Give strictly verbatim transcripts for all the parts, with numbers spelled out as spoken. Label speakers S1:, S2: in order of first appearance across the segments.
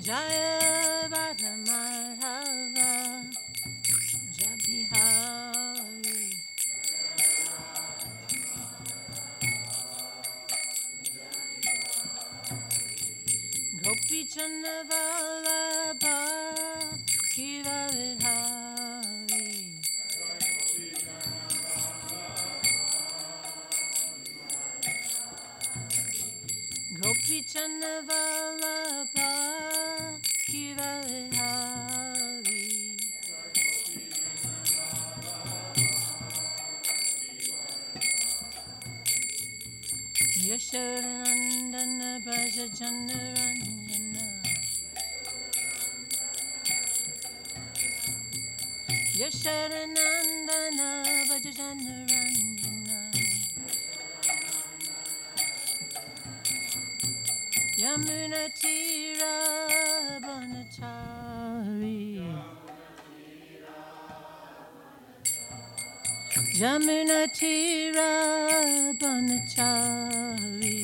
S1: Jaya Radha Madhava Jabihari Gopi Chanda Vallabha Giravihari Gopi Chanda Vallabha Giravihari Yashodanandana Braja Jandaranjana Yashodanandana Braja Jandaranjana Yamuna Tira Banachari Yamuna Tira Banachari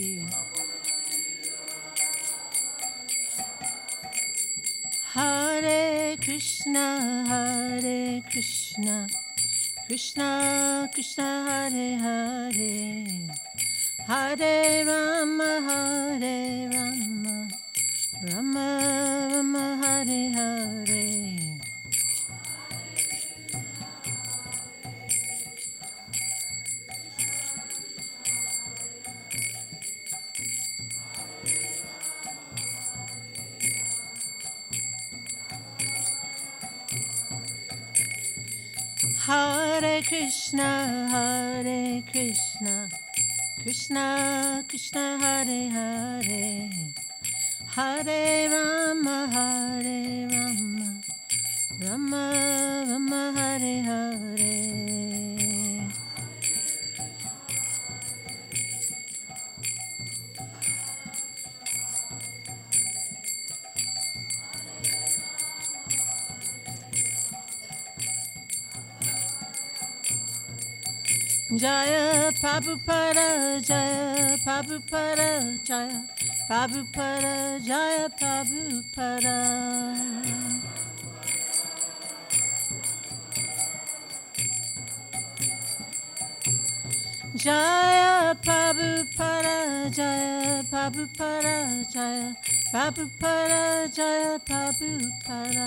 S1: Hare Krishna Hare Krishna Krishna Krishna Hare Hare Hare Rama Hare Rama Rama Rama Hare Hare Hare Krishna Hare Krishna Krishna Krishna Hare Hare Hare Rama Hare Rama Rama Rama Hare Hare Jaya Prabhupada Jaya Prabhupada Jaya Prabhupada Jaya Prabhupada Jaya Prabhupada Jaya Prabhupada Jaya Prabhupada Jaya Prabhupada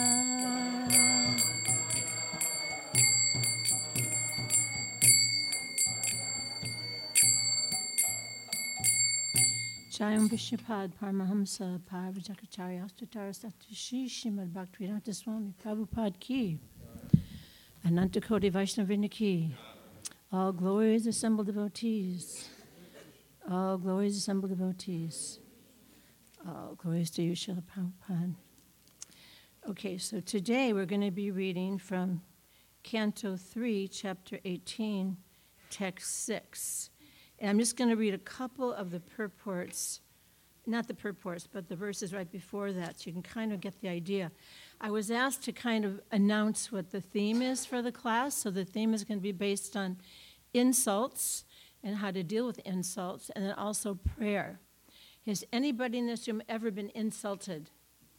S1: Jayam Vishnupad Paramahamsa Parvajakacharya Astatar Satishi Srimad Bhaktivedanta Swami Prabhupada Ki Anantakoti Vaishnavrinda Ki. All glories assembled devotees. All glories assembled devotees. All glories to you, Srila Prabhupada. Okay, so today we're going to be reading from Canto three, Chapter eighteen, Text six. And I'm just going to read a couple of the purports, not the purports, but the verses right before that, so you can kind of get the idea. I was asked to kind of announce what the theme is for the class, so the theme is going to be based on insults and how to deal with insults, and then also prayer. Has anybody in this room ever been insulted?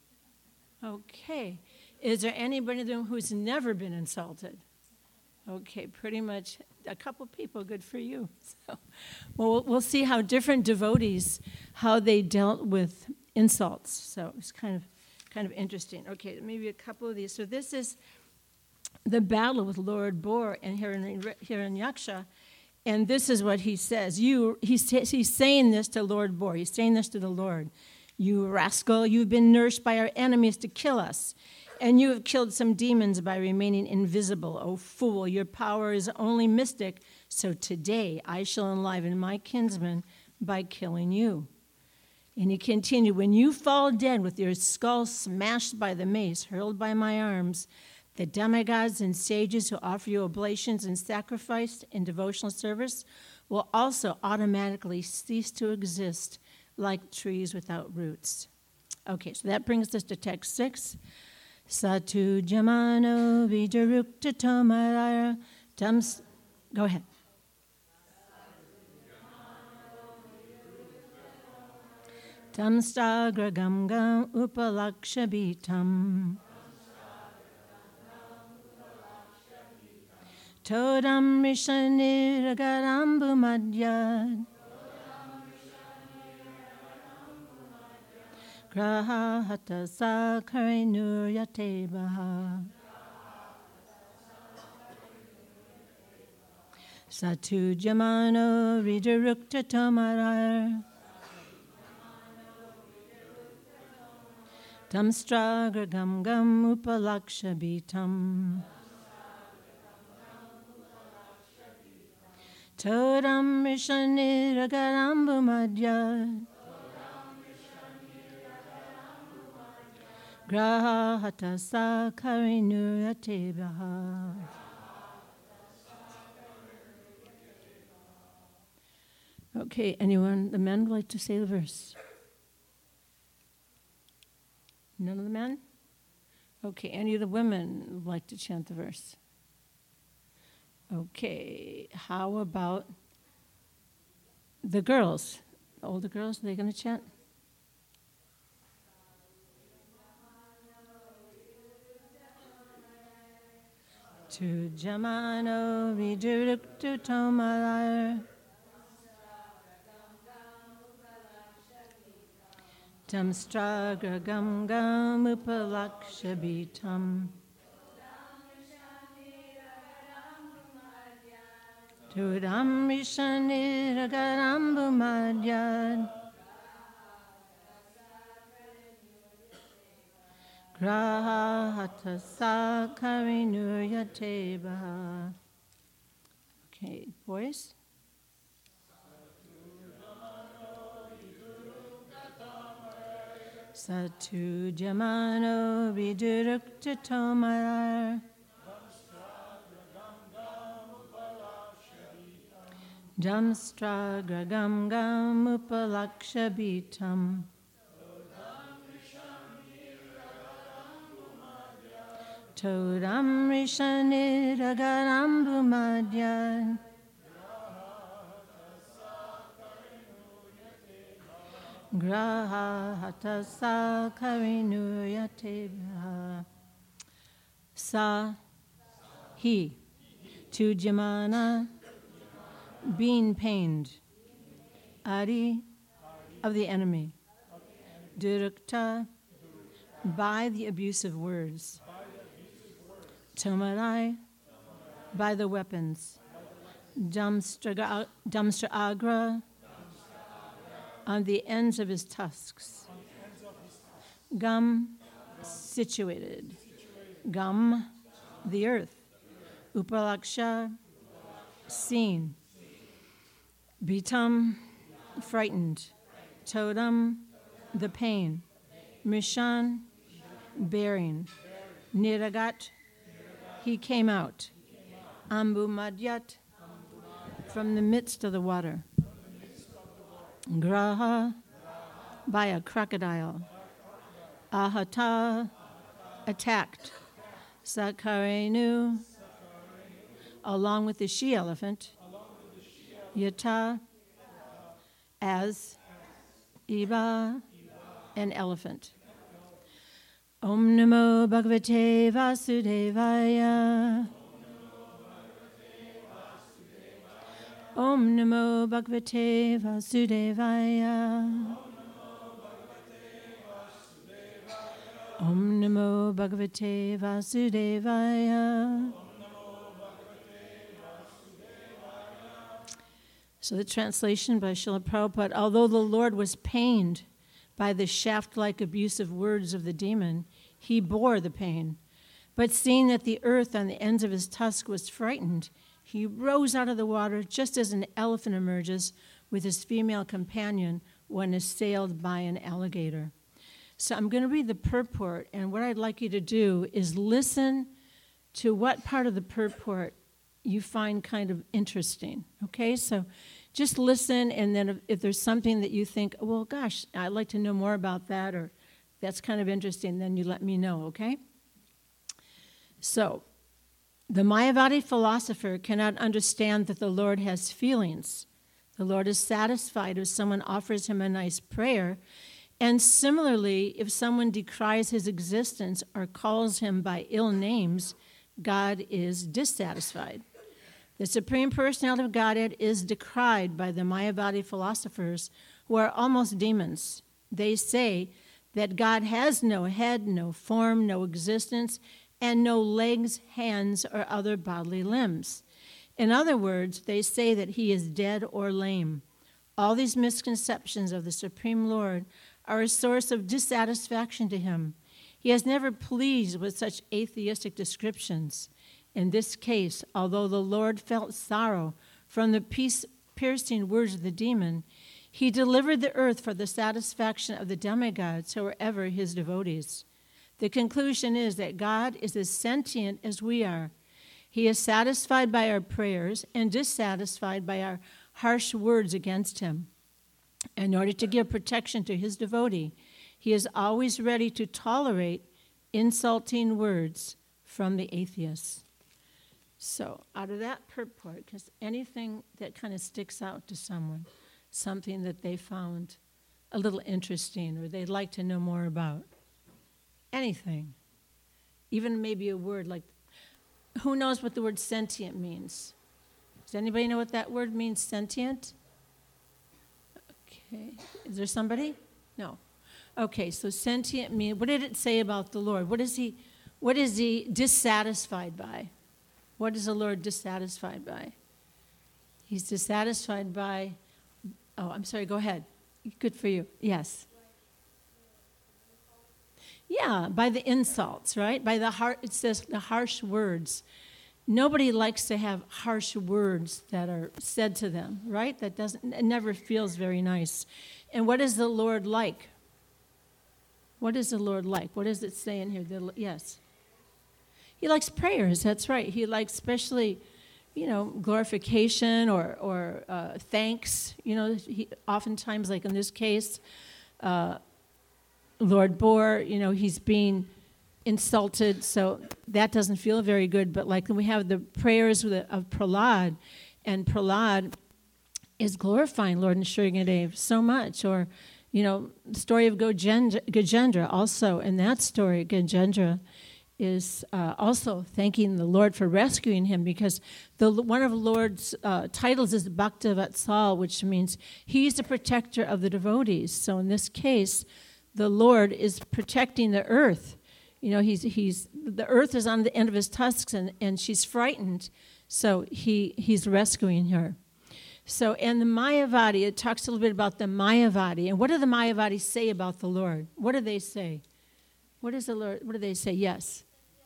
S1: Okay. Is there anybody in the room who's never been insulted? Okay, pretty much a couple people, good for you. So, well, we'll see how different devotees, how they dealt with insults. So it's kind of kind of interesting. Okay, maybe a couple of these. So this is the battle with Lord Bor and Hiranyaksha, and this is what he says. You, he's, he's saying this to Lord Bor. He's saying this to the Lord. You rascal, you've been nourished by our enemies to kill us. And you have killed some demons by remaining invisible. O fool, your power is only mystic, so today I shall enliven my kinsmen by killing you. And he continued, when you fall dead with your skull smashed by the mace hurled by my arms, the demigods and sages who offer you oblations and sacrifice in devotional service will also automatically cease to exist like trees without roots. Okay, so that brings us to text six. Satu jamano vijarukta tomaraya tams. Go ahead. Tamstragra gam gam upalakshabitam. Todam rishaniragarambu madhyad. Graha hata sakare nuryate baha. Satu jamano vidarukta tomarar. Tamstragra gam gam upalakshabitam. Todam rishaniragarambu madhyad. Graha hata sakare nuryate baha. Okay, anyone, the men would like to say the verse? None of the men? Okay, any of the women would like to chant the verse? Okay, how about the girls? The older girls, are they going to chant? Tu jamano viduruktu tomalar. Tamstragra gam gam upalakshabitam. Tudam rishaniragarambu madhyad. Graha hata sakare nuryate baha. Okay, boys? Satu jamano vidurukta tomarar. Damstragra gam gam upalakshabitam. Todam rishaniragarambu madhyad. Graha hata sakare nuryate baha. Sa, he, tu jamana, being pained. Adi, of the enemy. Durukta, by the abusive words. Tomarai, by the weapons. Damstra agra, on the ends of his tusks. Gam, situated. Gam, the earth. Upalaksha, seen. Bitam, frightened. Todam, the pain. Mishan, bearing. Niragat, he came out. Ambu madhyat, from the midst of the water. Graha, by a crocodile. Ahata, attacked. Sakarenu, along with the she-elephant. Yata, as. Iba, an elephant. Om Namo Bhagavate Vasudevaya. Om Namo Bhagavate Vasudevaya. Om Namo Bhagavate Vasudevaya. So the translation by Srila Prabhupada, although the Lord was pained by the shaft-like abusive words of the demon, he bore the pain. But seeing that the earth on the ends of his tusk was frightened, he rose out of the water just as an elephant emerges with his female companion when assailed by an alligator. So I'm going to read the purport, and what I'd like you to do is listen to what part of the purport you find kind of interesting, okay? So just listen, and then if, if there's something that you think, well, gosh, I'd like to know more about that, or that's kind of interesting, then you let me know, okay? So, the Mayavadi philosopher cannot understand that the Lord has feelings. The Lord is satisfied if someone offers him a nice prayer, And similarly, if someone decries his existence or calls him by ill names, God is dissatisfied. The Supreme Personality of Godhead is decried by the Mayavadi philosophers, who are almost demons. They say that God has no head, no form, no existence, and no legs, hands, or other bodily limbs. In other words, they say that he is dead or lame. All these misconceptions of the Supreme Lord are a source of dissatisfaction to him. He is never pleased with such atheistic descriptions. In this case, although the Lord felt sorrow from the piercing words of the demon, he delivered the earth for the satisfaction of the demigods who were ever his devotees. The conclusion is that God is as sentient as we are. He is satisfied by our prayers and dissatisfied by our harsh words against him. In order to give protection to his devotee, he is always ready to tolerate insulting words from the atheists. So out of that purport, because anything that kind of sticks out to someone, something that they found a little interesting or they'd like to know more about, anything, even maybe a word like, who knows what the word sentient means? Does anybody know what that word means, sentient? Okay, is there somebody? No. Okay, so sentient means, what did it say about the Lord? What is he, what is he dissatisfied by? What is the Lord dissatisfied by? He's dissatisfied by, oh, I'm sorry, go ahead. Good for you. Yes. Yeah, by the insults, right? By the har- it says the harsh words. Nobody likes to have harsh words that are said to them, right? That doesn't, it never feels very nice. And what is the Lord like? What is the Lord like? What does it say in here? The, yes. He likes prayers, that's right. He likes especially, you know, glorification or, or uh, thanks. You know, he, oftentimes, like in this case, uh, Lord Bohr, you know, he's being insulted, so that doesn't feel very good. But like we have the prayers of, the, of Prahlad, and Prahlad is glorifying Lord Nrsimhadev so much. Or, you know, the story of Gajendra, Gajendra also, in that story, Gajendra is uh, also thanking the Lord for rescuing him, because the one of the Lord's uh, titles is Bhakta Vatsal, which means he's the protector of the devotees. So in this case, the Lord is protecting the earth. You know, he's he's the earth is on the end of his tusks, and, and she's frightened, so he he's rescuing her. So, and the Mayavadi, it talks a little bit about the Mayavadi. And what do the Mayavadis say about the Lord? What do they say? What is the Lord? What do they say? Yes.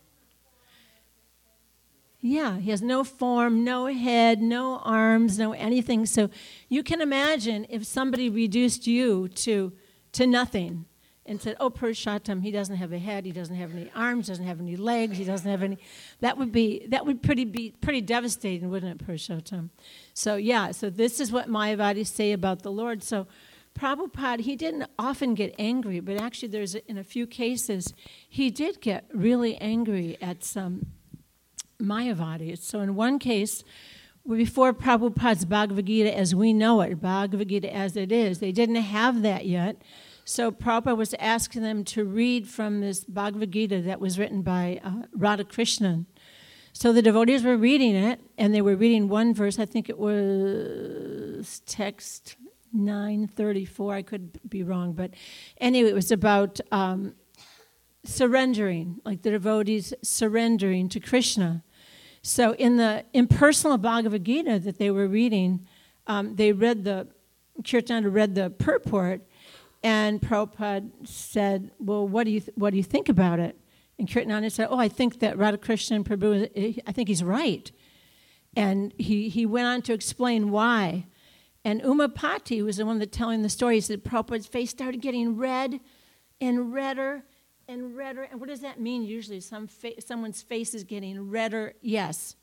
S1: Yeah, he has no form, no head, no arms, no anything. So you can imagine if somebody reduced you to to nothing and said, oh, Purushottam, he doesn't have a head, he doesn't have any arms, doesn't have any legs, he doesn't have any, that would be, that would pretty be pretty devastating, wouldn't it, Purushottam? So yeah, so this is what Mayavadis say about the Lord. So Prabhupada, he didn't often get angry, but actually there's, a, in a few cases, he did get really angry at some Mayavadis. So in one case, before Prabhupada's Bhagavad Gita as we know it, Bhagavad Gita as it is, they didn't have that yet. So Prabhupada was asking them to read from this Bhagavad Gita that was written by uh, Radhakrishnan. So the devotees were reading it, and they were reading one verse. I think it was text nine thirty-four. I could be wrong, but anyway, it was about um, surrendering, like the devotees surrendering to Krishna. So in the impersonal Bhagavad Gita that they were reading, um, they read the, Kirtananda read the purport, and Prabhupada said, well, what do you th- what do you think about it? And Kirtananda said, oh, I think that Radhakrishnan Prabhu, I think he's right. And he, he went on to explain why. And Umapati was the one that telling the story. He said Prabhupada's face started getting red and redder and redder. And what does that mean usually? Some fa- someone's face is getting redder. Yes.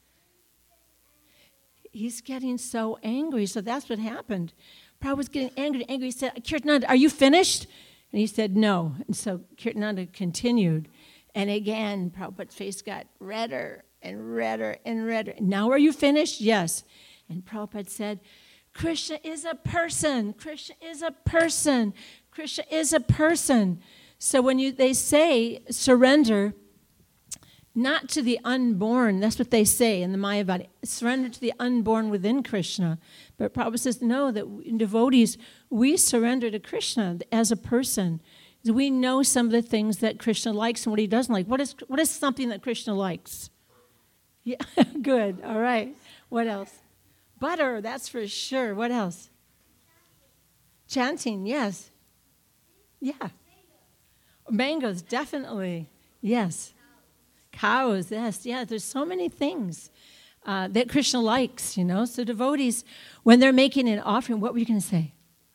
S1: He's getting so angry. So that's what happened. Prabhupada was getting angry, angry. He said, Kirtananda, are you finished? And he said, no. And so Kirtananda continued. And again, Prabhupada's face got redder and redder and redder. Now are you finished? Yes. And Prabhupada said, Krishna is a person. Krishna is a person. Krishna is a person. So when you they say surrender, not to the unborn, that's what they say in the Mayavadi, surrender to the unborn within Krishna. But Prabhupada says, no, that in devotees, we surrender to Krishna as a person. We know some of the things that Krishna likes and what he doesn't like. What is what is something that Krishna likes? Yeah, good, all right. What else? Butter, that's for sure. What else? Chanting, yes. Yeah. Mangoes, definitely. Yes. Cows, yes. Yeah, there's so many things uh, that Krishna likes, you know. So devotees, when they're making an offering, what were you going to say?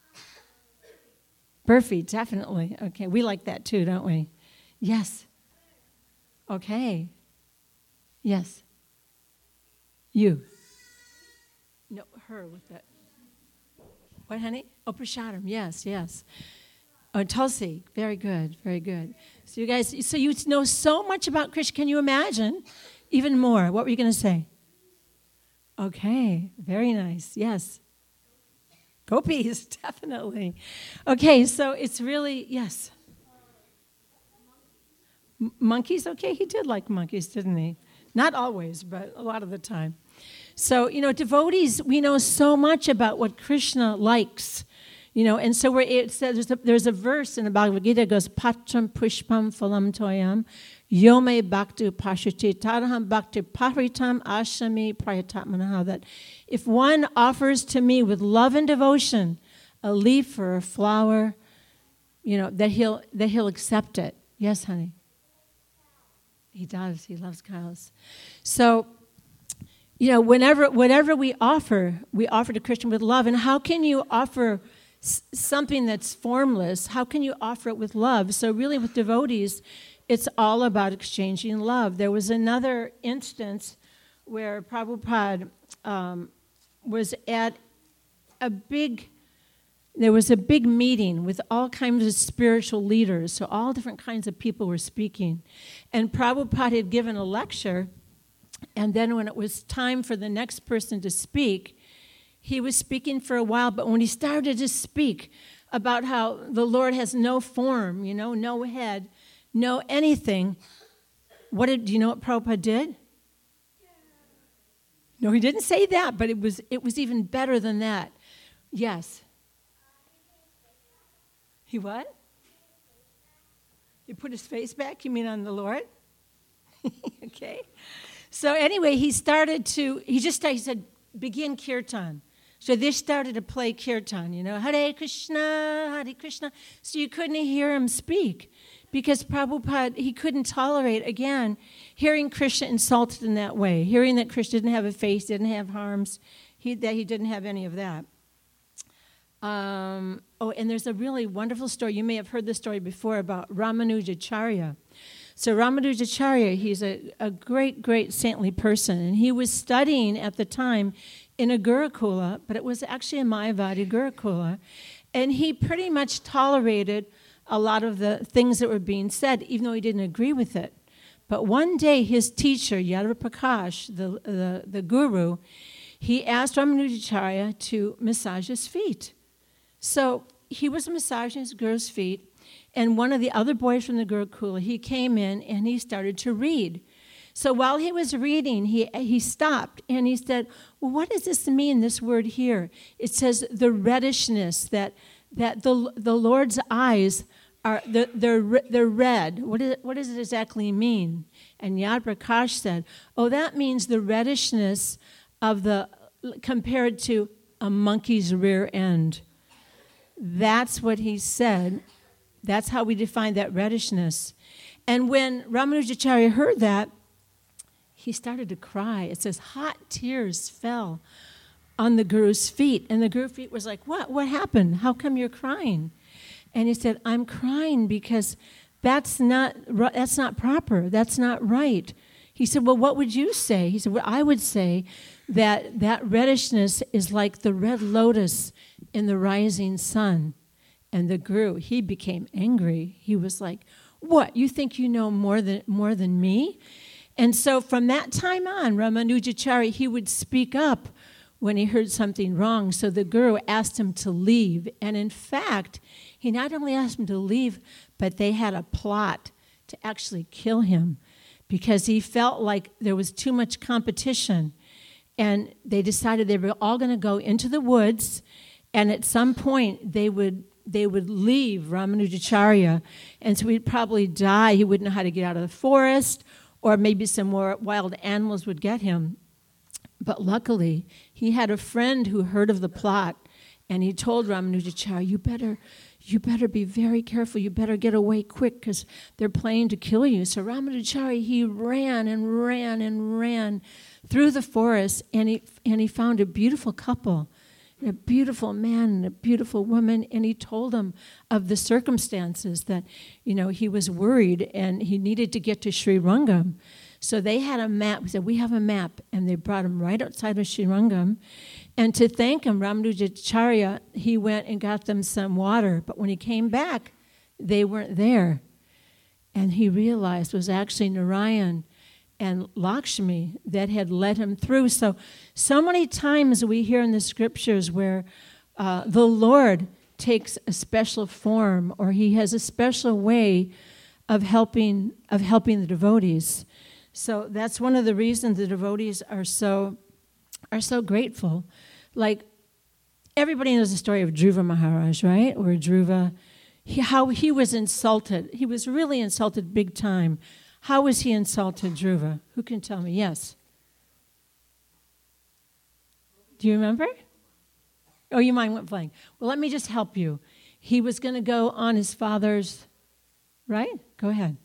S1: Burfi, definitely. Okay, we like that too, don't we? Yes. Okay. Yes. You. No, her with that. What, honey? Oh, prashadam. Yes, yes. Oh, Tulsi. Very good, very good. So you guys, so you know so much about Krishna. Can you imagine? Even more. What were you going to say? Okay, very nice. Yes. Gopis, definitely. Okay, so it's really, yes. M- monkeys, okay, he did like monkeys, didn't he? Not always, but a lot of the time. So, you know, devotees, we know so much about what Krishna likes, you know, and so we're, it says, there's a, there's a verse in the Bhagavad Gita that goes, Patram pushpam phalam toyam, yome bhakti pashati tadaham bhakti paritam ashami prayatatmanaha, that if one offers to me with love and devotion a leaf or a flower, you know, that he'll that he'll accept it. Yes, honey? He does. He loves cows. So, you know, whenever whatever we offer, we offer to Krishna with love. And how can you offer s- something that's formless? How can you offer it with love? So really with devotees, it's all about exchanging love. There was another instance where Prabhupada um, was at a big, there was a big meeting with all kinds of spiritual leaders. So all different kinds of people were speaking. And Prabhupada had given a lecture. And then when it was time for the next person to speak, he was speaking for a while. But when he started to speak about how the Lord has no form, you know, no head, no anything, what did, do you know what Prabhupada did? No, he didn't say that, but it was it was even better than that. Yes. He what? He put his face back? You mean on the Lord? Okay. So anyway, he started to, he just started, he said, begin kirtan. So they started to play kirtan, you know, Hare Krishna, Hare Krishna. So you couldn't hear him speak because Prabhupada, he couldn't tolerate, again, hearing Krishna insulted in that way, hearing that Krishna didn't have a face, didn't have arms, he, that he didn't have any of that. Um, oh, and there's a really wonderful story. You may have heard this story before about Ramanujacharya. So Ramanujacharya, he's a, a great, great saintly person, and he was studying at the time in a Gurukula, but it was actually a Mayavadi Gurukula, and he pretty much tolerated a lot of the things that were being said, even though he didn't agree with it. But one day, his teacher, Yadava Prakash, the, the, the guru, he asked Ramanujacharya to massage his feet. So he was massaging his guru's feet, and one of the other boys from the Gurukula, he came in and he started to read. So while he was reading, he he stopped and he said, well, what does this mean, this word here? It says the reddishness, that that the the Lord's eyes are, they're, they're, they're red. What, is, what does it exactly mean? And Yad Prakash said, oh, that means the reddishness of the, compared to a monkey's rear end. That's what he said. That's how we define that reddishness. And when Ramanujacharya heard that, he started to cry. It says hot tears fell on the guru's feet. And the guru's feet was like, what? What happened? How come you're crying? And he said, I'm crying because that's not that's not proper. That's not right. He said, well, what would you say? He said, well, I would say that that reddishness is like the red lotus in the rising sun. And the guru, he became angry. He was like, what? You think you know more than more than me? And so from that time on, Ramanujacharya, he would speak up when he heard something wrong. So the guru asked him to leave. And in fact, he not only asked him to leave, but they had a plot to actually kill him because he felt like there was too much competition. And they decided they were all going to go into the woods, and at some point they would they would leave Ramanujacharya, and so he'd probably die. He wouldn't know how to get out of the forest, or maybe some more wild animals would get him. But luckily, he had a friend who heard of the plot, and he told Ramanujacharya, you better, you better be very careful. You better get away quick because they're planning to kill you. So Ramanujacharya, he ran and ran and ran through the forest, and he and he found a beautiful couple, a beautiful man and a beautiful woman, and he told them of the circumstances that, you know, he was worried and he needed to get to Srirangam. So they had a map. We said, we have a map. And they brought him right outside of Srirangam. And to thank him, Ramanujacharya, he went and got them some water. But when he came back, they weren't there. And he realized it was actually Narayan and Lakshmi that had led him through. So, so many times we hear in the scriptures where uh, the Lord takes a special form, or he has a special way of helping of helping the devotees. So that's one of the reasons the devotees are so are so grateful. Like, everybody knows the story of Dhruva Maharaj, right? Where Dhruva, he, how he was insulted. He was really insulted big time. How was he insulted, Dhruva? Who can tell me? Yes. Do you remember? Oh, your mind went blank. Well, let me just help you. He was going to go on his father's, right? Go ahead.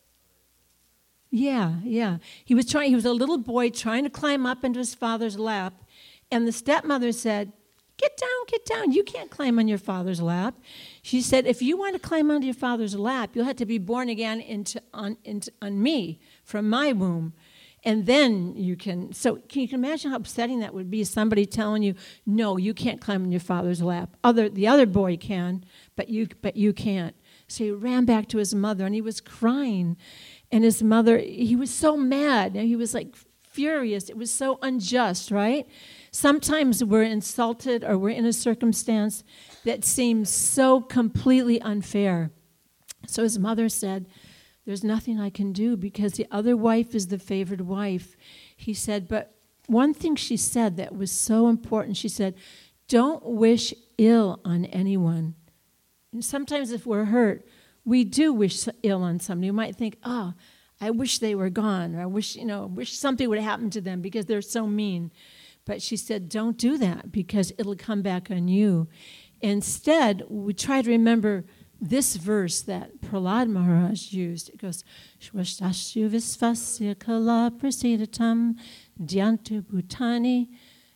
S1: Yeah, yeah. He was trying. He was a little boy trying to climb up into his father's lap, and the stepmother said, "Get down, get down. You can't climb on your father's lap." She said, "If you want to climb onto your father's lap, you'll have to be born again into on into on me from my womb, and then you can." So can you imagine how upsetting that would be? Somebody telling you, "No, you can't climb on your father's lap. Other the other boy can, but you but you can't." So he ran back to his mother, and he was crying. And his mother, he was so mad. He was like furious. It was so unjust, right? Sometimes we're insulted or we're in a circumstance that seems so completely unfair. So his mother said, "There's nothing I can do because the other wife is the favored wife." He said, but one thing she said that was so important, she said, "Don't wish ill on anyone." And sometimes if we're hurt, we do wish ill on somebody. You might think, "Oh, I wish they were gone," or "I wish, you know, wish something would happen to them because they're so mean." But she said, don't do that because it'll come back on you. Instead, we try to remember this verse that Prahlad Maharaj used. It goes, "Shvastashu visvasya kala prasidatam dhyantu bhutani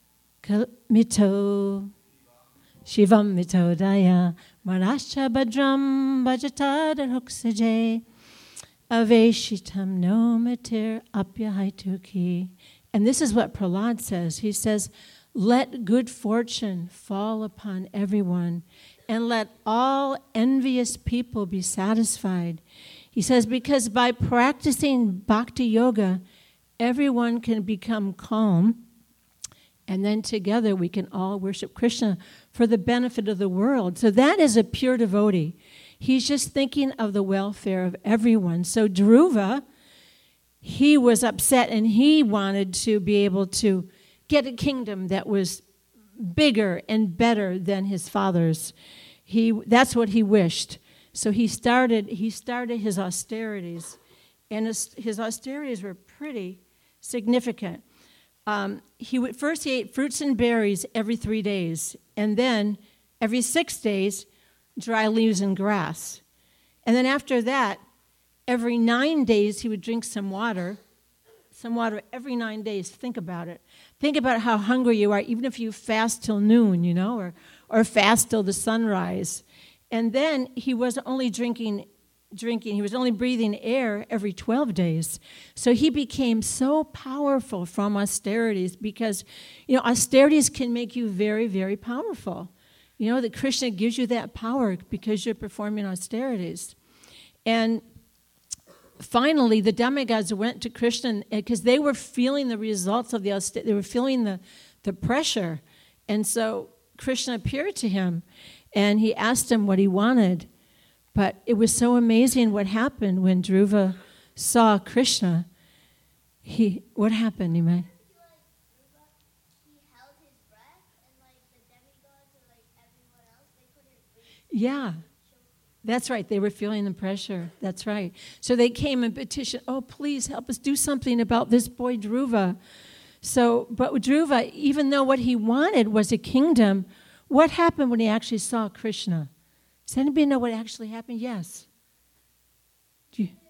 S1: mito shivam mito daya manascha badram bhajatad huksaje aveshitam no matir apyahaituki." And this is what Prahlad says. He says, "Let good fortune fall upon everyone, and let all envious people be satisfied." He says, because by practicing bhakti yoga, everyone can become calm, and then together we can all worship Krishna for the benefit of the world. So that is a pure devotee. He's just thinking of the welfare of everyone. So Dhruva, he was upset, and he wanted to be able to get a kingdom that was bigger and better than his father's. He that's what he wished. So he started he started his austerities, and his, his austerities were pretty significant. Um, he would, first he ate fruits and berries every three days, and then every six days, dry leaves and grass. And then after that, every nine days, he would drink some water, some water every nine days. Think about it. Think about how hungry you are, even if you fast till noon, you know, or, or fast till the sunrise. And then he wasn't only drinking, drinking, he was only breathing air every twelve days. So he became so powerful from austerities because, you know, austerities can make you very, very powerful. You know, that Krishna gives you that power because you're performing austerities. And finally, the demigods went to Krishna because they were feeling the results of the austerity. They were feeling the, the pressure. And so Krishna appeared to him, and he asked him what he wanted. But it was so amazing what happened when Dhruva saw Krishna. He, what happened, Nimai? Yeah, that's right. They were feeling the pressure. That's right. So they came and petitioned, oh, please help us do something about this boy Dhruva. So, but Dhruva, even though what he wanted was a kingdom, what happened when he actually saw Krishna? Does anybody know what actually happened? Yes. Do you?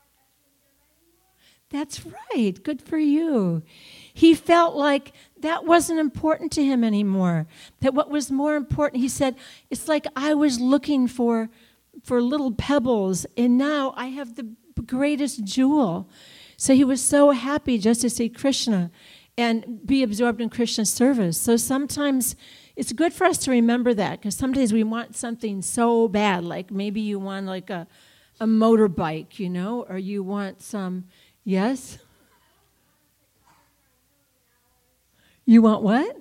S1: That's right. Good for you. He felt like that wasn't important to him anymore. That what was more important, he said, it's like I was looking for, for little pebbles, and now I have the greatest jewel. So he was so happy just to see Krishna and be absorbed in Krishna's service. So sometimes it's good for us to remember that, because sometimes we want something so bad, like maybe you want like a, a motorbike, you know, or you want some, yes? You want what?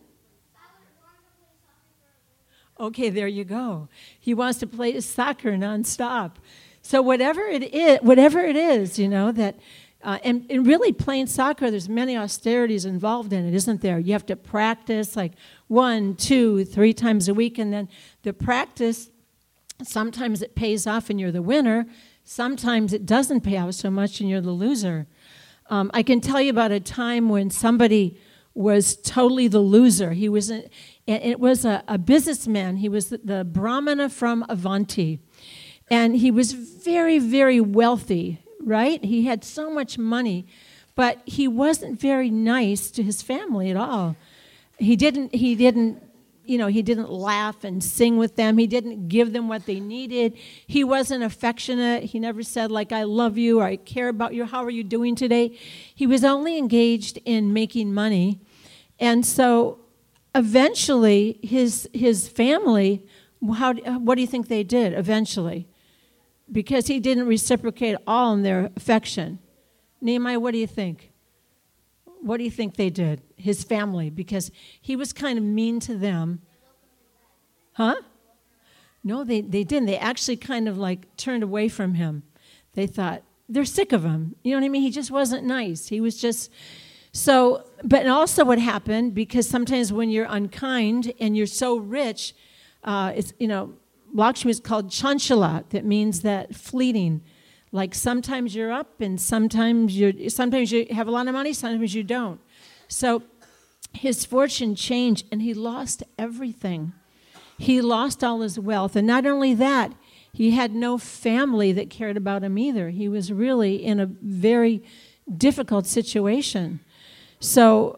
S1: Okay, there you go. He wants to play soccer nonstop. So whatever it is, whatever it is, you know, that, uh, and, and really playing soccer, there's many austerities involved in it, isn't there? You have to practice like one, two, three times a week, and then the practice, sometimes it pays off and you're the winner. Sometimes it doesn't pay off so much and you're the loser. Um, I can tell you about a time when somebody was totally the loser. He was, a, it was a, a businessman. He was the, the Brahmana from Avanti. And he was very, very wealthy, right? He had so much money, but he wasn't very nice to his family at all. He didn't, he didn't, you know, he didn't laugh and sing with them. He didn't give them what they needed. He wasn't affectionate. He never said, like, I love you, or I care about you, how are you doing today? He was only engaged in making money. And so eventually his his family, how, what do you think they did eventually? Because he didn't reciprocate all in their affection. Nehemiah, what do you think? What do you think they did? His family, because he was kind of mean to them. Huh? No, they, they didn't. They actually kind of like turned away from him. They thought, they're sick of him. You know what I mean? He just wasn't nice. He was just, so, but also what happened, because sometimes when you're unkind and you're so rich, uh, it's, you know, Lakshmi is called chanchala. That means that fleeting. Like sometimes you're up and sometimes you sometimes you have a lot of money, sometimes you don't. So his fortune changed and he lost everything. He lost all his wealth. And not only that, he had no family that cared about him either. He was really in a very difficult situation. So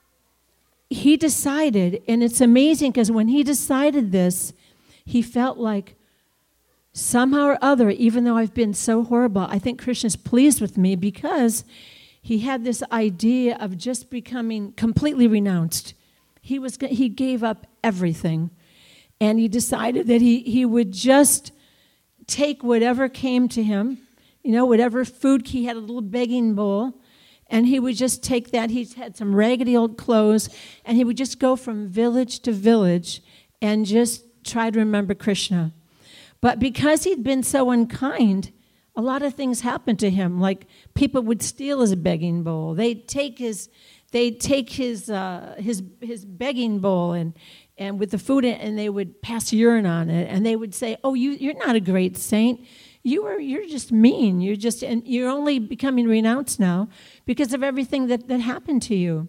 S1: he decided, and it's amazing because when he decided this, he felt like, somehow or other, even though I've been so horrible, I think Krishna's pleased with me, because he had this idea of just becoming completely renounced. He was he gave up everything, and he decided that he, he would just take whatever came to him, you know, whatever food. He had a little begging bowl, and he would just take that. He had some raggedy old clothes, and he would just go from village to village and just try to remember Krishna. But because he'd been so unkind, a lot of things happened to him. Like people would steal his begging bowl. They'd take his, they'd take his uh, his his begging bowl and and with the food in it, and they would pass urine on it. And they would say, "Oh, you you're not a great saint. You were you're just mean. You're just and you're only becoming renounced now because of everything that that happened to you."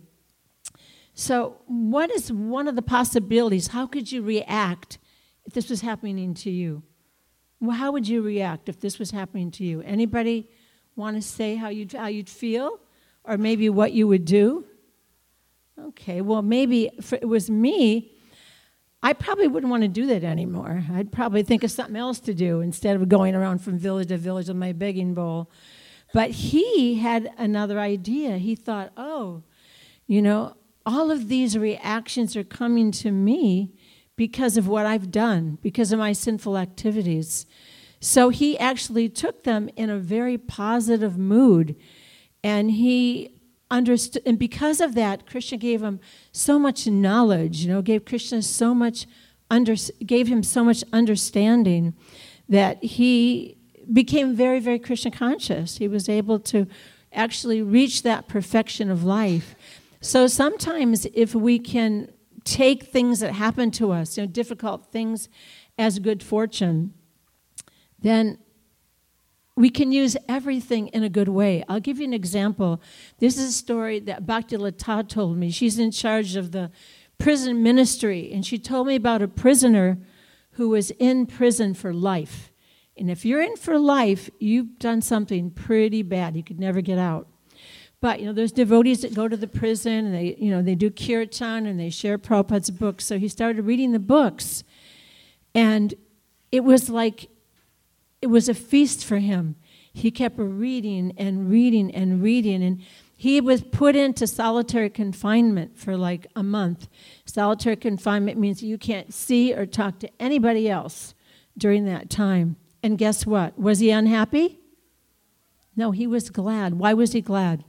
S1: So, what is one of the possibilities? How could you react if this was happening to you? Well, how would you react if this was happening to you? Anybody want to say how you'd, how you'd feel? Or maybe what you would do? Okay, well, maybe if it was me, I probably wouldn't want to do that anymore. I'd probably think of something else to do instead of going around from village to village with my begging bowl. But he had another idea. He thought, oh, you know, all of these reactions are coming to me because of what I've done, because of my sinful activities. So he actually took them in a very positive mood, and he understood, and because of that, Krishna gave him so much knowledge, you know, gave Krishna so much, under, gave him so much understanding that he became very, very Krishna conscious. He was able to actually reach that perfection of life. So sometimes if we can take things that happen to us, you know, difficult things as good fortune, then we can use everything in a good way. I'll give you an example. This is a story that Bhakti Lata told me. She's in charge of the prison ministry, and she told me about a prisoner who was in prison for life. And if you're in for life, you've done something pretty bad. You could never get out. But, you know, there's devotees that go to the prison, and they, you know, they do kirtan, and they share Prabhupada's books. So he started reading the books, and it was like, it was a feast for him. He kept reading and reading and reading, and he was put into solitary confinement for like a month. Solitary confinement means you can't see or talk to anybody else during that time. And guess what? Was he unhappy? No, he was glad. Why was he glad?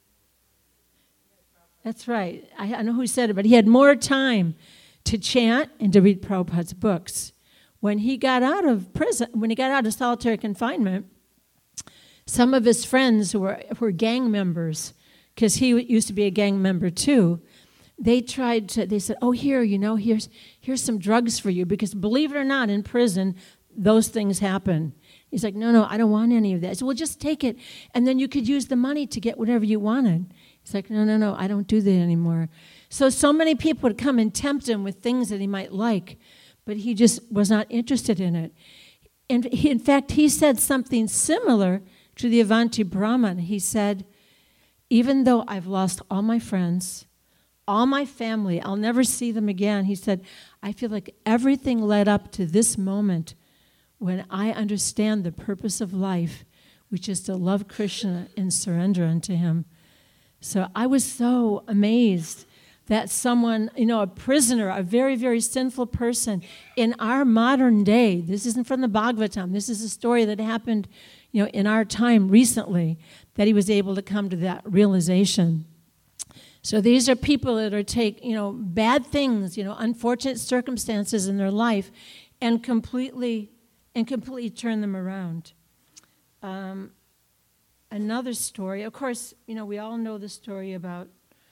S1: That's right. I, I know who said it, but he had more time to chant and to read Prabhupada's books. When he got out of prison, when he got out of solitary confinement, some of his friends who were, who were gang members, because he used to be a gang member too, they tried to, they said, oh, here, you know, here's here's some drugs for you, because believe it or not, in prison, those things happen. He's like, no, no, I don't want any of that. I said, well, just take it, and then you could use the money to get whatever you wanted. He's like, no, no, no, I don't do that anymore. So, so many people would come and tempt him with things that he might like, but he just was not interested in it. And he, in fact, he said something similar to the Avanti Brahman. He said, even though I've lost all my friends, all my family, I'll never see them again, he said, I feel like everything led up to this moment when I understand the purpose of life, which is to love Krishna and surrender unto him. So I was so amazed that someone, you know, a prisoner, a very, very sinful person in our modern day, this isn't from the Bhagavatam, this is a story that happened, you know, in our time recently, that he was able to come to that realization. So these are people that are take, you know, bad things, you know, unfortunate circumstances in their life and completely, and completely turn them around. Um, another story, of course, you know, we all know the story about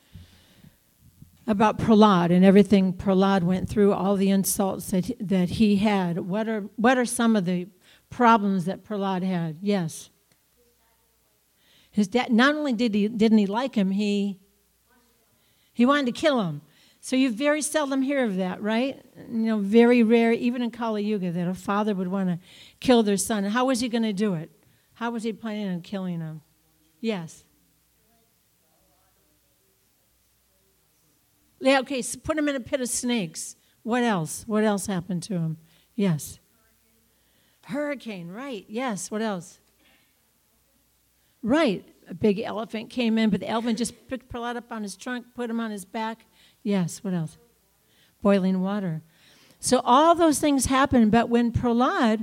S1: about Prahlad and everything Prahlad went through, all the insults that that he had. What are what are some of the problems that Prahlad had? Yes. His dad, not only did he didn't he like him, he he wanted to kill him. So you very seldom hear of that, right? You know, very rare, even in Kali Yuga, that a father would want to kill their son. How was he going to do it? How was he planning on killing him? Yes. Yeah, okay, so put him in a pit of snakes. What else? What else happened to him? Yes. Hurricane, right. Yes, what else? Right. A big elephant came in, but the elephant just picked Prahlad up on his trunk, put him on his back. Yes, what else? Boiling water. So all those things happened, but when Prahlad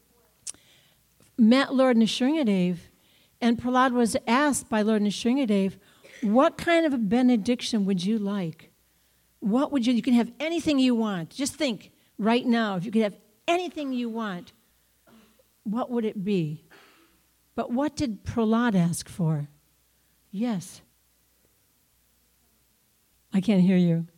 S1: met Lord Nrsingadev, and Prahlad was asked by Lord Nrsingadev, what kind of a benediction would you like? What would you, you can have anything you want. Just think right now, if you could have anything you want, what would it be? But what did Prahlad ask for? Yes. I can't hear you.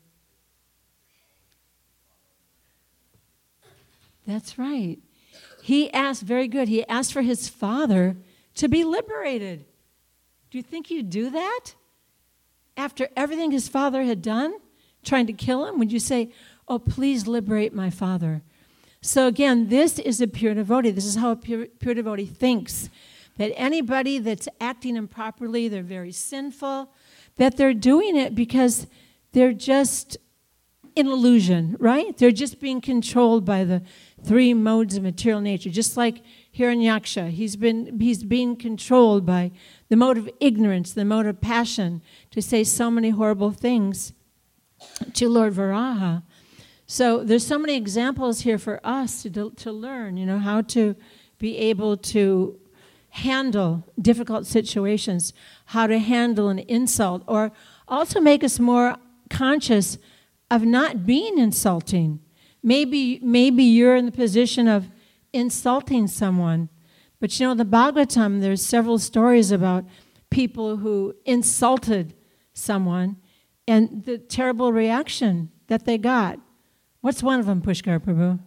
S1: That's right. He asked, very good, he asked for his father to be liberated. Do you think you'd do that? After everything his father had done, trying to kill him, would you say, oh, please liberate my father? So again, this is a pure devotee. This is how a pure, pure devotee thinks. That anybody that's acting improperly, they're very sinful, that they're doing it because they're just in illusion, right? They're just being controlled by the three modes of material nature. Just like Hiranyaksha, he's been he's being controlled by the mode of ignorance, the mode of passion, to say so many horrible things to Lord Varaha. So there's so many examples here for us to to learn, you know, how to be able to handle difficult situations, how to handle an insult, or also make us more conscious of not being insulting. Maybe, maybe you're in the position of insulting someone, but you know, in the Bhagavatam, there's several stories about people who insulted someone and the terrible reaction that they got. What's one of them, Pushkar Prabhu?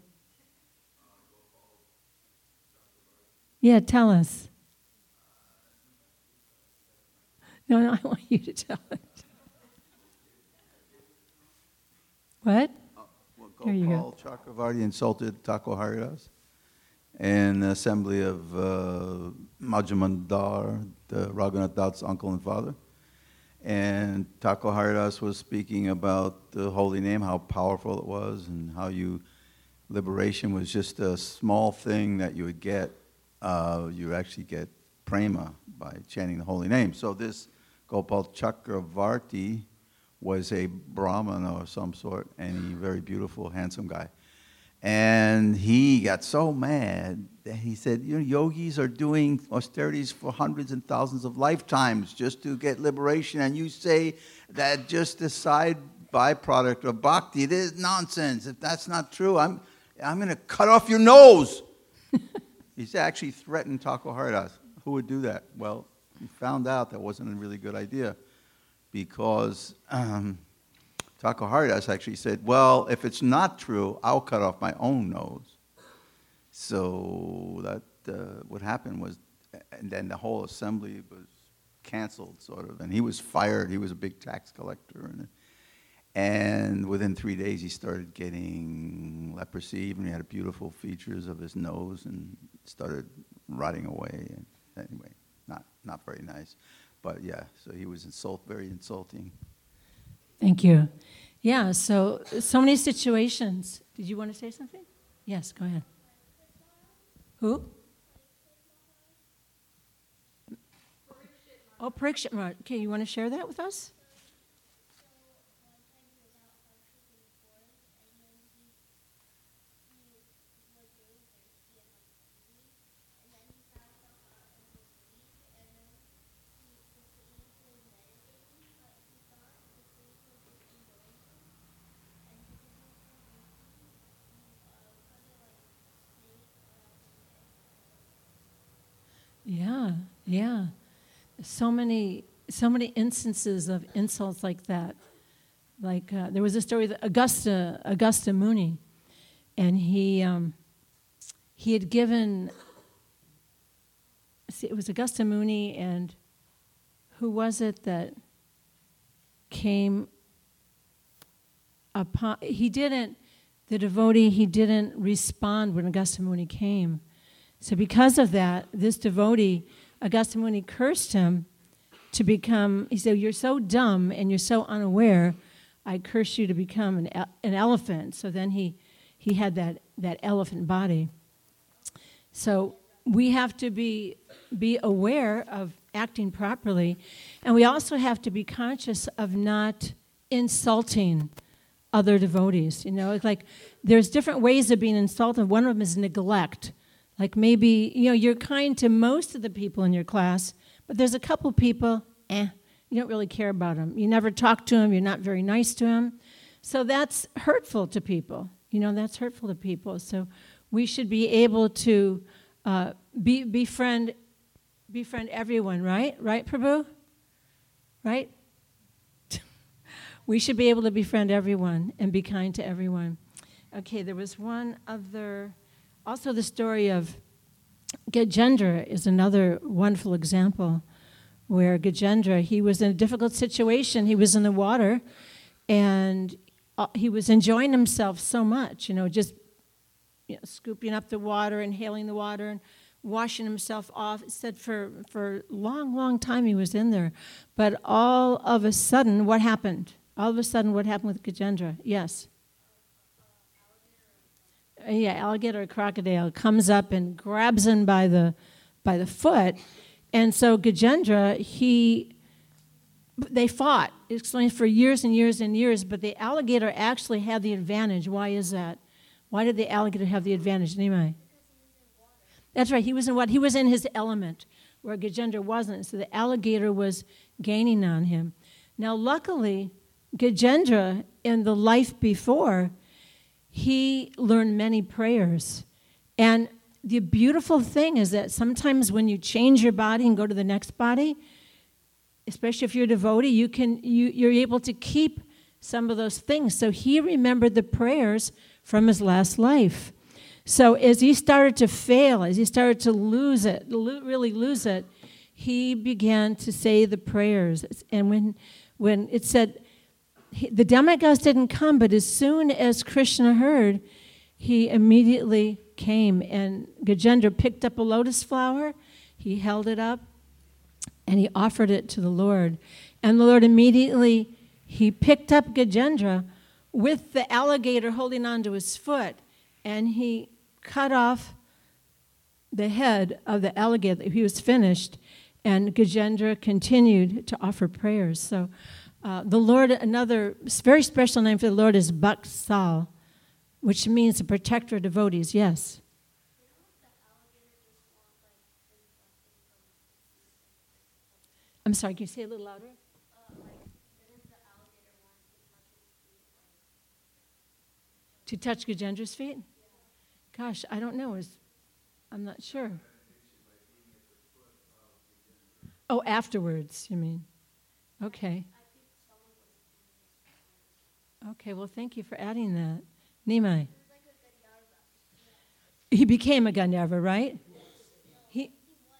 S1: Yeah, tell us. No, no, I want you to tell it. What?
S2: Uh, well,
S1: Here you
S2: Gopal Chakravarti insulted Thakur Haridas in the assembly of uh, Majumdar, the Raghunath Dutt's uncle and father. And Thakur Haridas was speaking about the holy name, how powerful it was, and how you liberation was just a small thing that you would get. Uh, you actually get prema by chanting the holy name. So this Gopal Chakravarti was a Brahmana of some sort, and he very beautiful, handsome guy. And he got so mad that he said, you know, yogis are doing austerities for hundreds and thousands of lifetimes just to get liberation, and you say that just a side byproduct of bhakti. It is nonsense. If that's not true, I'm, I'm going to cut off your nose. He actually threatened Thakur Haridas. Who would do that? Well, he found out that wasn't a really good idea, because um, Thakur Haridas actually said, well, if it's not true, I'll cut off my own nose. So that uh, what happened was, and then the whole assembly was canceled, sort of, and he was fired. He was a big tax collector. And, and within three days, he started getting leprosy. Even he had beautiful features of his nose and started rotting away. And anyway, not, not very nice. But yeah, so he was insult, very insulting.
S1: Thank you. Yeah, so, so many situations. Did you want to say something? Yes, go ahead. Who? Oh, Parikshit Maharaj. Okay, you want to share that with us? Yeah, yeah. So many, so many instances of insults like that. Like uh, there was a story that Augusta, Augusta Muni, and he, um, he had given. See, it was Augusta Muni, and who was it that came upon? He didn't. The devotee, he didn't respond when Augusta Muni came. So because of that, this devotee, Augusta Muni, cursed him to become, he said, you're so dumb and you're so unaware, I curse you to become an, an elephant. So then he, he had that, that elephant body. So we have to be, be aware of acting properly, and we also have to be conscious of not insulting other devotees. You know, it's like there's different ways of being insulted. One of them is neglect. Like maybe, you know, you're kind to most of the people in your class, but there's a couple people, eh, you don't really care about them. You never talk to them, you're not very nice to them. So that's hurtful to people. You know, that's hurtful to people. So we should be able to uh, be, befriend, befriend everyone, right? Right, Prabhu? Right? We should be able to befriend everyone and be kind to everyone. Okay, there was one other... Also, the story of Gajendra is another wonderful example where Gajendra, he was in a difficult situation. He was in the water, and he was enjoying himself so much, you know, just you know, scooping up the water, inhaling the water, and washing himself off. It said for, for a long, long time he was in there. But all of a sudden, what happened? All of a sudden, what happened with Gajendra? Yes. Yeah, alligator or crocodile comes up and grabs him by the by the foot, and so Gajendra, he they fought. It explains for years and years and years, but the alligator actually had the advantage. Why is that? Why did the alligator have the advantage, anyway? That's right. He was in what? He was in his element, where Gajendra wasn't. So the alligator was gaining on him. Now, luckily, Gajendra, in the life before, he learned many prayers. And the beautiful thing is that sometimes when you change your body and go to the next body, especially if you're a devotee, you can, you, you're able to keep some of those things. So he remembered the prayers from his last life. So as he started to fail, as he started to lose it, lo- really lose it, he began to say the prayers. And when, when it said, he, the demigods didn't come, but as soon as Krishna heard, he immediately came. And Gajendra picked up a lotus flower, he held it up, and he offered it to the Lord. And the Lord immediately, he picked up Gajendra with the alligator holding onto his foot, and he cut off the head of the alligator. He was finished, and Gajendra continued to offer prayers. So uh, the Lord, another very special name for the Lord is Bhaksal, which means the protector of devotees. Yes? I'm sorry, can you say it a little louder? To touch Gajendra's feet? Gosh, I don't know. It's, I'm not sure. Oh, afterwards, you mean? Okay. Okay, well, thank you for adding that. Nimai. He became a Gandharva, right? He,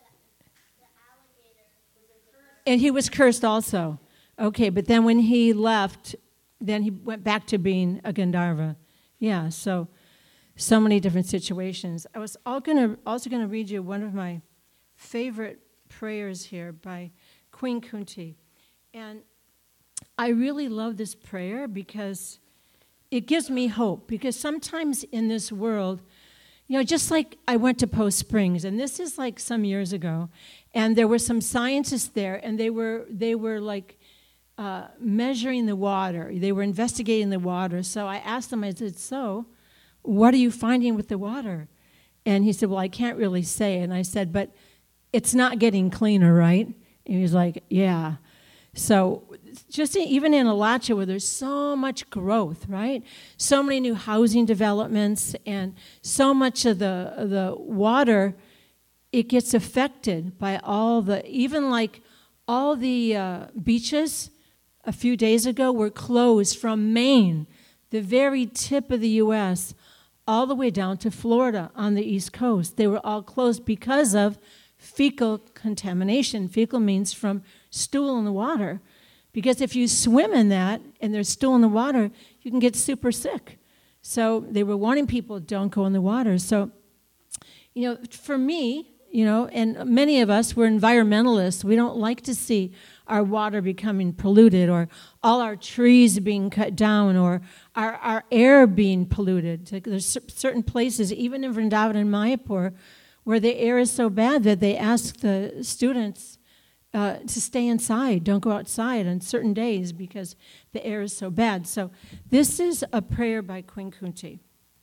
S1: and he was cursed also. Okay, but then when he left, then he went back to being a Gandharva. Yeah, so so many different situations. I was all gonna, also going to read you one of my favorite prayers here by Queen Kunti. And I really love this prayer because it gives me hope. Because sometimes in this world, you know, just like I went to Post Springs, and this is like some years ago, and there were some scientists there, and they were they were like uh, measuring the water. They were investigating the water. So I asked them, I said, so what are you finding with the water? And he said, well, I can't really say. And I said, but it's not getting cleaner, right? And he was like, yeah. So just even in Alacha, where there's so much growth, right? So many new housing developments, and so much of the the water, it gets affected by all the, even like all the uh, beaches a few days ago were closed from Maine, the very tip of the U S, all the way down to Florida on the East Coast. They were all closed because of fecal contamination. Fecal means from stool in the water. Because if you swim in that and there's stool in the water, you can get super sick. So they were warning people, don't go in the water. So, you know, for me, you know, and many of us, we're environmentalists. We don't like to see our water becoming polluted, or all our trees being cut down, or our, our air being polluted. There's certain places, even in Vrindavan and Mayapur, where the air is so bad that they ask the students uh, to stay inside, don't go outside on certain days because the air is so bad. So this is a prayer by Queen Kunti.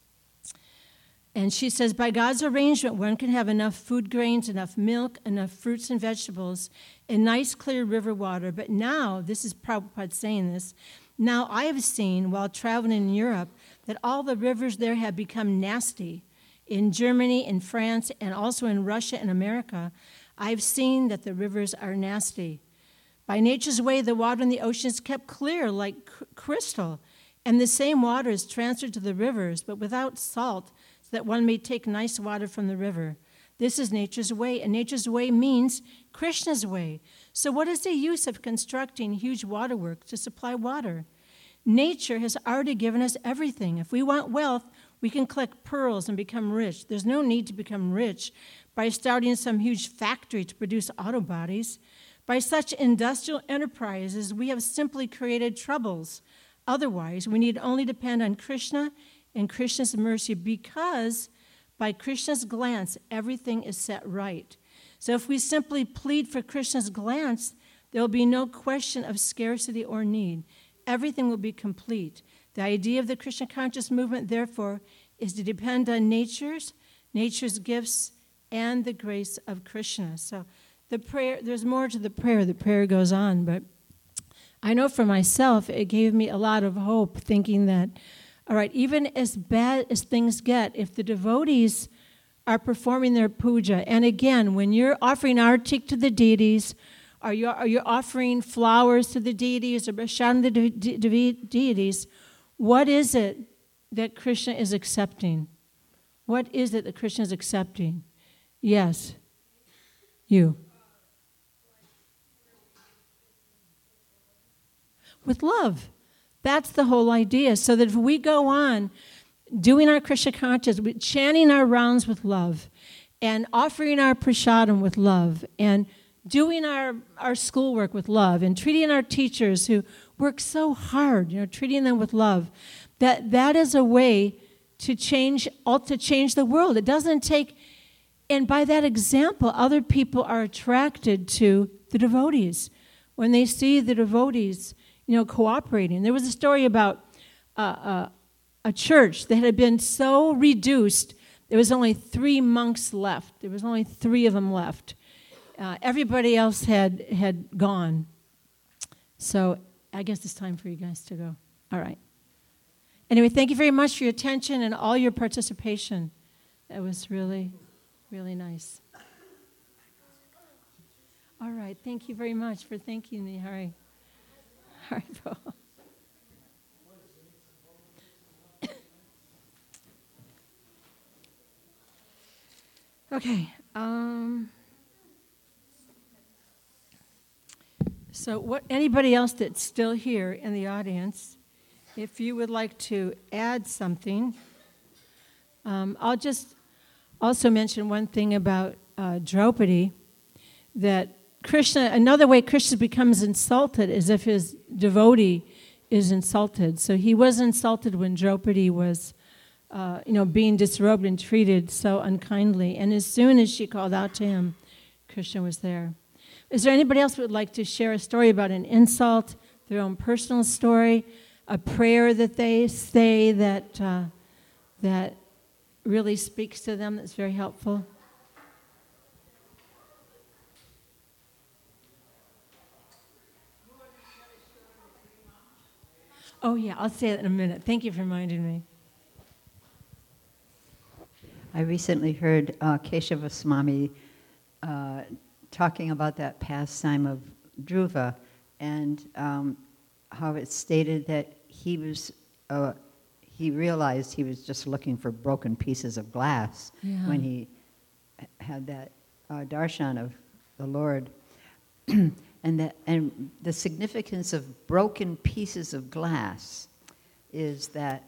S1: And she says, by God's arrangement, one can have enough food grains, enough milk, enough fruits and vegetables, and nice clear river water. But now, this is Prabhupada saying this, now I have seen while traveling in Europe that all the rivers there have become nasty. In Germany, in France, and also in Russia and America, I've seen that the rivers are nasty. By nature's way, the water in the ocean is kept clear like c- crystal, and the same water is transferred to the rivers, but without salt, so that one may take nice water from the river. This is nature's way, and nature's way means Krishna's way. So what is the use of constructing huge waterworks to supply water? Nature has already given us everything. If we want wealth, we can collect pearls and become rich. There's no need to become rich by starting some huge factory to produce auto bodies. By such industrial enterprises, we have simply created troubles. Otherwise, we need only depend on Krishna and Krishna's mercy, because by Krishna's glance, everything is set right. So if we simply plead for Krishna's glance, there will be no question of scarcity or need. Everything will be complete. The idea of the Krishna conscious movement, therefore, is to depend on nature's, nature's gifts, and the grace of Krishna. So the prayer, there's more to the prayer. The prayer goes on, but I know for myself, it gave me a lot of hope, thinking that, all right, even as bad as things get, if the devotees are performing their puja, and again, when you're offering artik to the deities, or you're, or you're offering flowers to the deities, or prashadam to the de- de- deities, what is it that Krishna is accepting? What is it that Krishna is accepting? Yes, you. With love. That's the whole idea. So that if we go on doing our Krishna consciousness, chanting our rounds with love, and offering our prasadam with love, and doing our, our schoolwork with love, and treating our teachers who work so hard, you know, treating them with love, that that is a way to change, all to change the world. It doesn't take, and by that example, other people are attracted to the devotees. When they see the devotees, you know, cooperating. There was a story about uh, uh, a church that had been so reduced, there was only three monks left. There was only three of them left. Uh, everybody else had, had gone. So I guess it's time for you guys to go. All right. Anyway, thank you very much for your attention and all your participation. That was really, really nice. All right. Thank you very much for thanking me, Hari. Haribol. Okay. Um, so what? Anybody else that's still here in the audience, if you would like to add something, um, I'll just also mention one thing about uh, Draupadi, that Krishna, another way Krishna becomes insulted is if his devotee is insulted. So he was insulted when Draupadi was, uh, you know, being disrobed and treated so unkindly. And as soon as she called out to him, Krishna was there. Is there anybody else who would like to share a story about an insult, their own personal story, a prayer that they say that uh, that really speaks to them, that's very helpful? Oh, yeah, I'll say that in a minute. Thank you for reminding me.
S3: I recently heard uh, Keshava Swami uh, talking about that pastime of Dhruva, and um, how it stated that he was, uh, he realized he was just looking for broken pieces of glass
S1: Yeah.
S3: when he had that uh, darshan of the Lord. And that, and the significance of broken pieces of glass is that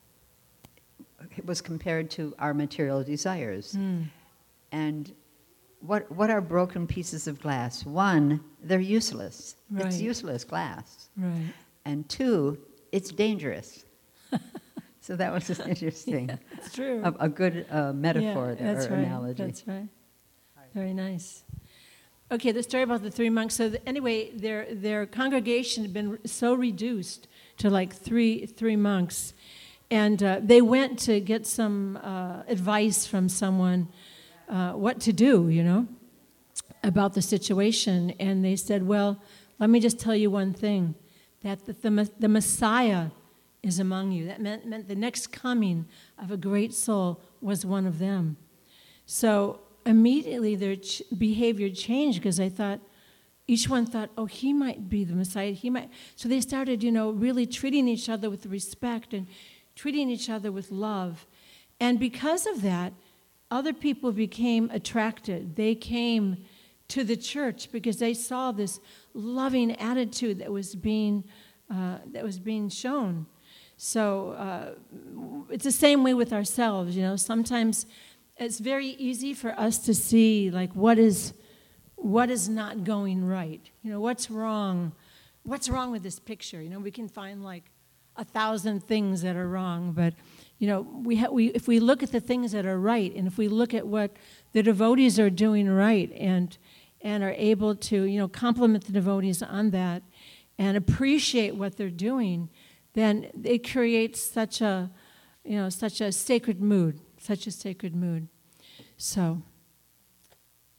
S3: it was compared to our material desires.
S1: Mm.
S3: And what what are broken pieces of glass? One, they're useless.
S1: Right.
S3: It's useless glass.
S1: Right.
S3: And two, it's dangerous. So that was just interesting.
S1: Yeah, it's true.
S3: A, a good uh, metaphor
S1: Yeah,
S3: there,
S1: that's
S3: or
S1: right.
S3: analogy.
S1: That's right. Very nice. Okay, the story about the three monks. So the, anyway, their their congregation had been so reduced to like three three monks, and uh, they went to get some uh, advice from someone uh, what to do, you know, about the situation. And they said, "Well, let me just tell you one thing: that the the, the Messiah is among you." That meant meant the next coming of a great soul was one of them. So immediately their ch- behavior changed, because I thought, each one thought, oh, he might be the Messiah, he might. So they started, you know, really treating each other with respect and treating each other with love. And because of that, other people became attracted. They came to the church because they saw this loving attitude that was being, uh, that was being shown. So uh, it's the same way with ourselves, you know. Sometimes it's very easy for us to see, like, what is what is not going right. You know, what's wrong? What's wrong with this picture? You know, we can find like a thousand things that are wrong, but you know, we ha- we if we look at the things that are right, and if we look at what the devotees are doing right, and and are able to, you know, compliment the devotees on that, and appreciate what they're doing, then it creates such a, you know, such a sacred mood. Such a sacred mood. So,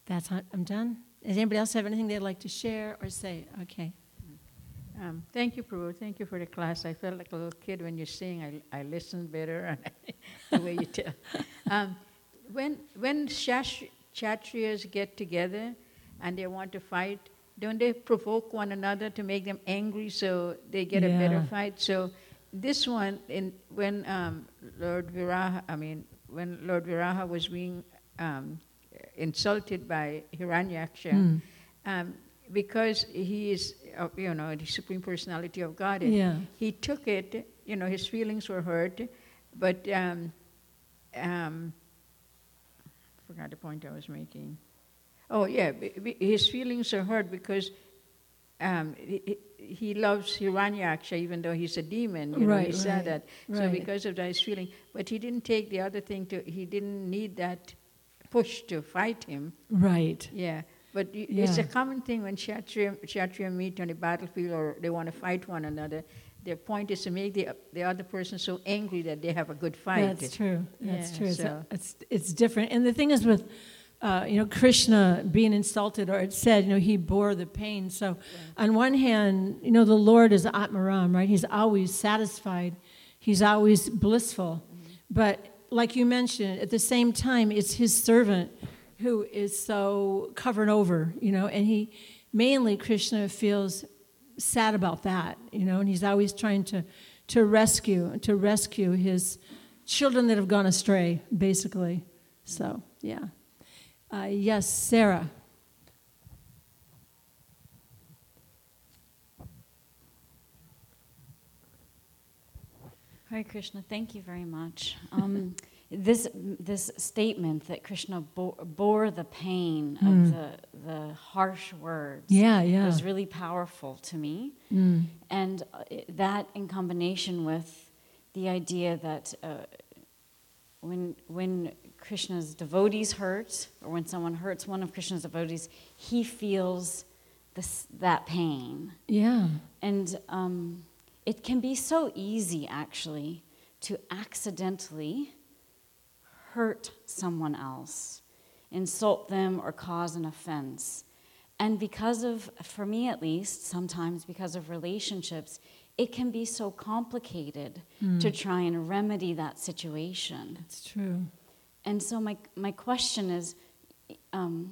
S1: That's how, I'm done. Does anybody else have anything they'd like to share or say? Okay.
S4: Um, thank you, Prabhu. Thank you for the class. I felt like a little kid when you sing. I, I listened better and the way you tell. Um, when when shash, Kshatriyas get together and they want to fight, don't they provoke one another to make them angry so they get
S1: Yeah.
S4: a better fight? So this one, in when um, Lord Viraha, I mean, when Lord Viraha was being um, insulted by Hiranyaksha,
S1: Mm.
S4: um, because he is, uh, you know, the Supreme Personality of Godhead,
S1: Yeah.
S4: he took it, you know, his feelings were hurt, but um, um, I forgot the point I was making. Oh, yeah, b- b- his feelings are hurt because um, he, he loves Hiranyaksha even though he's a demon, you know,
S1: Right,
S4: he said
S1: right,
S4: that. So
S1: right.
S4: because of that, his feeling, but he didn't take the other thing to, he didn't need that push to fight him.
S1: Right.
S4: Yeah, but y- it's a
S1: Yeah.
S4: common thing when Kshatriya, Kshatriya meet on the battlefield or they want to fight one another. Their point is to make the, the other person so angry that they have a good fight.
S1: That's true. That's
S4: Yeah,
S1: true. It's,
S4: so-
S1: it's, it's different. And the thing is with, uh, you know, Krishna being insulted, or it said, you know, he bore the pain. So on one hand, you know, the Lord is Atmaram, right? He's always satisfied. He's always blissful. But like you mentioned, at the same time, it's his servant who is so covered over, you know, and he, mainly Krishna feels sad about that, you know, and he's always trying to, to rescue, to rescue his children that have gone astray, basically. So, yeah. Uh, yes, Sarah.
S5: Hare Krishna, thank you very much. Um, this this statement that Krishna bore, bore the pain
S1: Mm.
S5: of the the harsh words
S1: Yeah, yeah.
S5: was really powerful to me,
S1: Mm.
S5: and uh, it- that in combination with the idea that uh, when when Krishna's devotees hurt, or when someone hurts one of Krishna's devotees, he feels this that pain.
S1: Yeah.
S5: And um, it can be so easy, actually, to accidentally hurt someone else, insult them, or cause an offense. And because of, for me at least, sometimes because of relationships, it can be so complicated to try and remedy that situation.
S1: It's true.
S5: And so my my question is, um,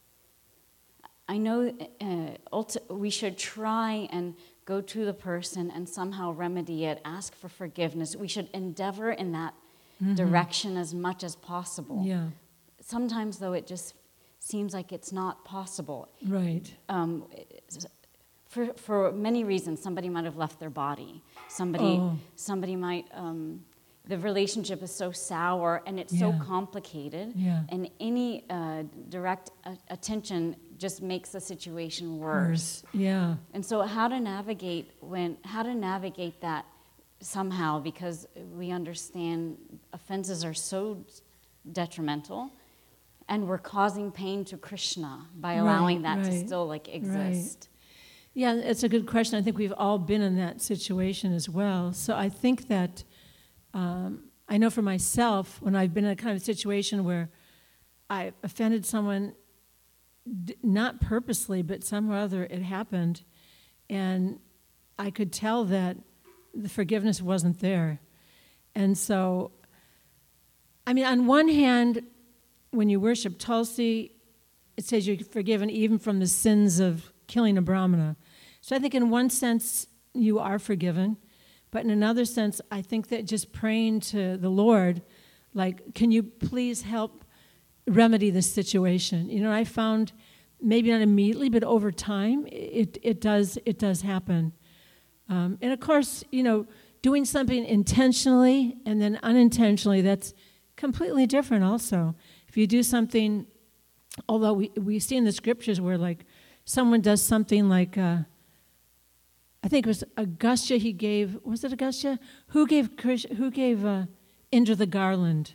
S5: I know uh, ulti- we should try and go to the person and somehow remedy it, ask for forgiveness. We should endeavor in that direction as much as possible.
S1: Yeah.
S5: Sometimes, though, it just seems like it's not possible.
S1: Right.
S5: Um, for for many reasons, somebody might have left their body. Somebody
S1: Oh.
S5: somebody might. Um, the relationship is so sour and it's so
S1: Yeah.
S5: complicated,
S1: Yeah.
S5: and any uh, direct a- attention just makes the situation worse.
S1: Yeah.
S5: And so, how to navigate when how to navigate that somehow, because we understand offenses are so detrimental, and we're causing pain to Krishna by allowing
S1: Right,
S5: that to
S1: right,
S5: still like exist.
S1: Yeah, it's a good question. I think we've all been in that situation as well. So I think that um, I know for myself, when I've been in a kind of situation where I offended someone, d- not purposely, but somehow or other it happened, and I could tell that the forgiveness wasn't there. And so, I mean, on one hand, when you worship Tulsi, it says you're forgiven even from the sins of killing a Brahmana. So I think in one sense, you are forgiven. But in another sense, I think that just praying to the Lord, like, can you please help remedy this situation? You know, I found, maybe not immediately, but over time, it, it, does, it does happen. Um, and of course, you know, doing something intentionally and then unintentionally, that's completely different also. If you do something, although we, we see in the scriptures where, like, someone does something like, uh, I think it was Agastya he gave, was it Agastya? Who gave Krish, who gave uh, Indra the garland?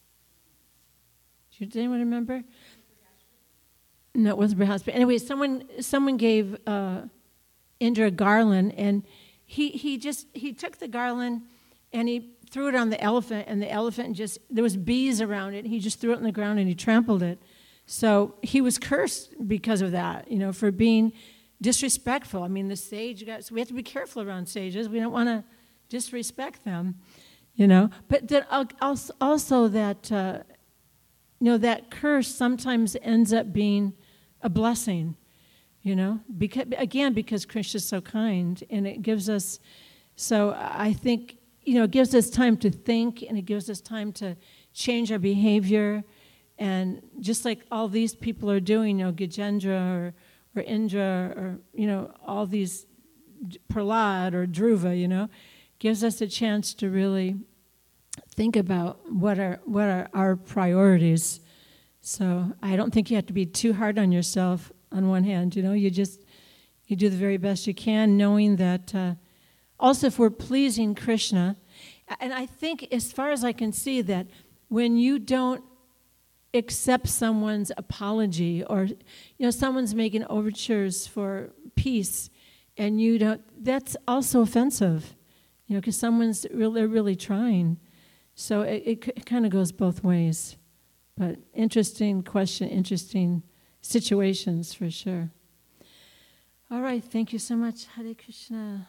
S1: Does anyone remember? No, it wasn't Brihaspati. Anyway, someone someone gave uh, Indra a garland, and he, he just, he took the garland and he threw it on the elephant, and the elephant just, there was bees around it, and he just threw it on the ground and he trampled it. So he was cursed because of that, you know, for being disrespectful. I mean, the sage got, so we have to be careful around sages. We don't want to disrespect them, you know. But then also, also that, uh, you know, that curse sometimes ends up being a blessing, you know, because, again, because Krishna's so kind, and it gives us, so I think, you know, it gives us time to think, and it gives us time to change our behavior. And just like all these people are doing, you know, Gajendra or, or Indra or, you know, all these, Prahlad or Dhruva, you know, gives us a chance to really think about what are what are our priorities. So I don't think you have to be too hard on yourself on one hand, you know, you just, you do the very best you can, knowing that uh, also if we're pleasing Krishna, and I think as far as I can see that when you don't accept someone's apology, or, you know, someone's making overtures for peace, and you don't, that's also offensive, you know, because someone's really, they're really trying. So it, it, it kind of goes both ways. But interesting question, interesting situations for sure. All right, thank you so much. Hare Krishna.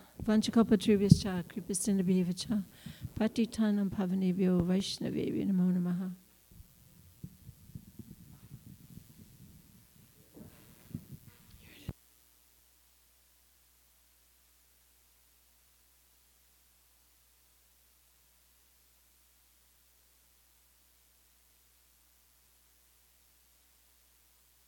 S1: Vanchakalpatarubhyascha, Kripasindhabhyevacha, Patitanam Pavanebhyo Vaishnavebhyo Namo Namaha.